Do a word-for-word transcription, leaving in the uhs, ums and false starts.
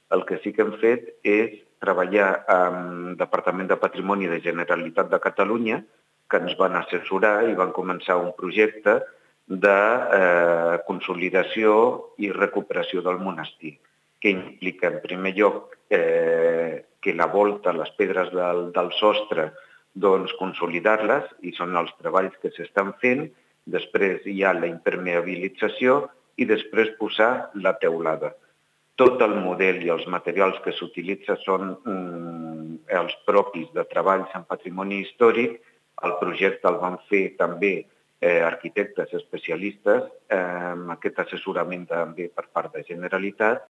El que sí que hem fet és treballar amb el Departament de Patrimoni de Generalitat de Catalunya, que ens van assessorar i van començar un projecte de eh, consolidació i recuperació del monestir, que implica, en primer lloc, eh, que la volta, les pedres del, del sostre, doncs consolidar-les, i són els treballs que s'estan fent. Després hi ha la impermeabilització i després posar la teulada. Tot el model i els materials que s'utilitzen són mm, els propis de treballs en patrimoni històric. El projecte el van fer també eh, arquitectes especialistes, eh, amb aquest assessorament també per part de Generalitat,